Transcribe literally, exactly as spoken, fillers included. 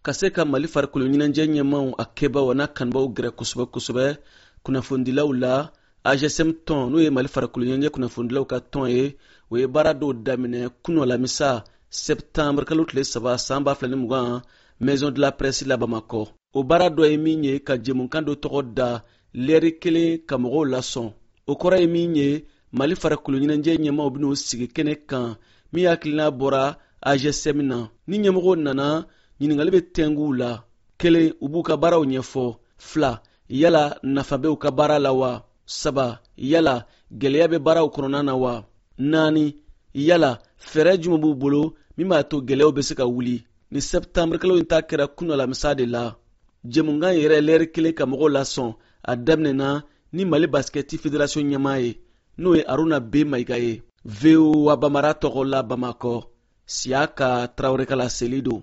ka se ka Mali farikolo ɲinajɛ ɲɛmaw a kɛbaw n'a kanubaw gɛrɛ kosɛbɛ kosɛbɛ kunnafonidilaw la. A G S M tɔn n'o ye Mali farikolo ɲinajɛ kunnafonidilaw ka tɔn ye, o ye baara dɔw daminɛ kunu alamisa septembre kalo tile saba san ba fila ni mugan Maison de la Presse la Bamakɔ. O baara dɔ ye min ye ka jɛmukan dɔ tɔgɔ da lɛri kelen ka mɔgɔw lasɔn. O kɔrɔ ye min ye Mali farikolo ɲinajɛ ɲɛmaw ben'u sigi kɛnɛ kan min hakilina bɔra A G S M na. Ni ɲɛmɔgɔw nana, ɲiningali bɛ tɛngu la. Kelen, u b'u ka baaraw ɲɛfɔ. Fila, yala nafa bɛ u ka baara la wa? Saba, yala gɛlɛya bɛ baaraw kɔnɔna na wa? Naani, yala fɛɛrɛ jumɛn b'u bolo min b'a to gɛlɛyaw bɛ se ka wuli? Ni septembre kalo in ta kɛra kunu alamisa de la. Jɛmukan yɛrɛ lɛri kelen ka mɔgɔw lasɔn a daminɛna ni Mali baskɛti fédération ɲɛmaa ye n'o ye Aruna B Mayiga ye. V O A Bamara tɔgɔ la Bamakɔ, Siyaka Traoré ka laseli don.